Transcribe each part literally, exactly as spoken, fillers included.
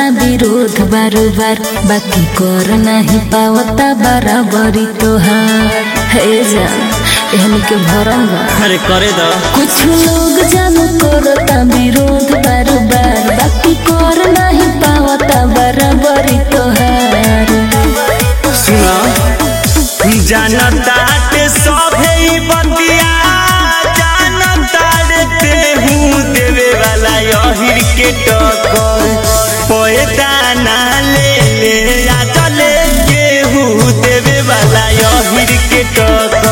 विरोध बार बार बाकी कर नहीं पावता बराबरी तोहार हे जान एहन के भरम बा अरे करे दो कुछ लोग जान करता विरोध बार बार बाकी कर नहीं पावता बराबरी तोहार सुना जानता ते सभे बतिया जानता ते हूँ देवे वाला यही के टक्कर पैदा ना ले ले आ चले केहू देवे वाला यही के टक्कर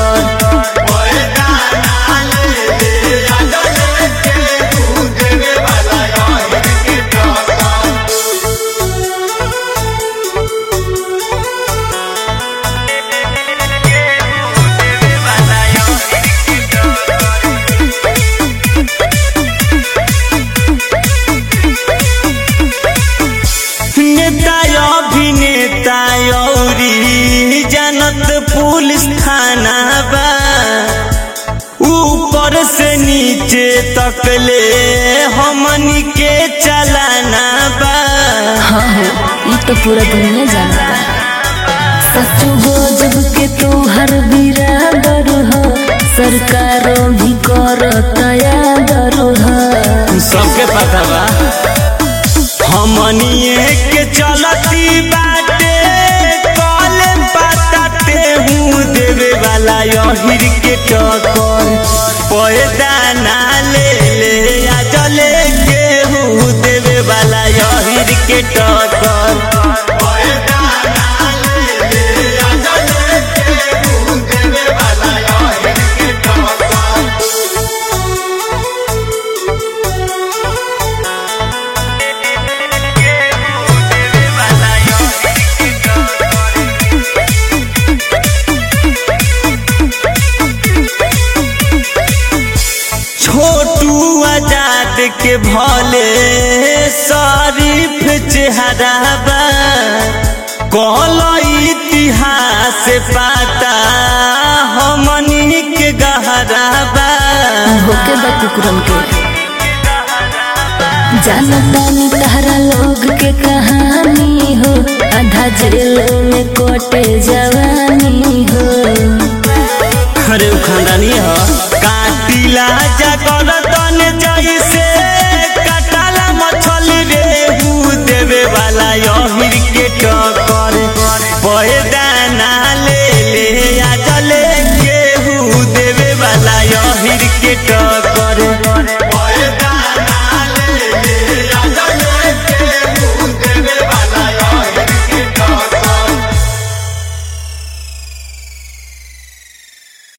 जानत पुलिस थाना बा ऊपर से नीचे तक ले हमनी के चलाना बा हाँ हो ये तो पूरा दुनिया जानता सच गजब के तोहर बिरादर हो सरकारों भी करता यादर हो सबके पता बा हमनी के चलती बाटे देवे वाला यही के टक्कर पैदा ना ले ले आ चले केहू देवे वाला यही के टक्कर पैदा ना ले ले आ चले केहू देवे वाला यही के टक्कर छोटू आजाद के भले शरीफ चेहरा बा कल इतिहास पाता हमनी के गहरा बा होके बा कुकुरन के जानतानी तहरा लोग के कहानी हो आधा जेल में कोटे जवानी हो अरे खानदानी हो काटिला जाकर तन जैसे कटाला मछली रेहू देवे वाला यही के टक्कर पैदा ना ले ले आ चले केहू देवे वाला यही के टक्कर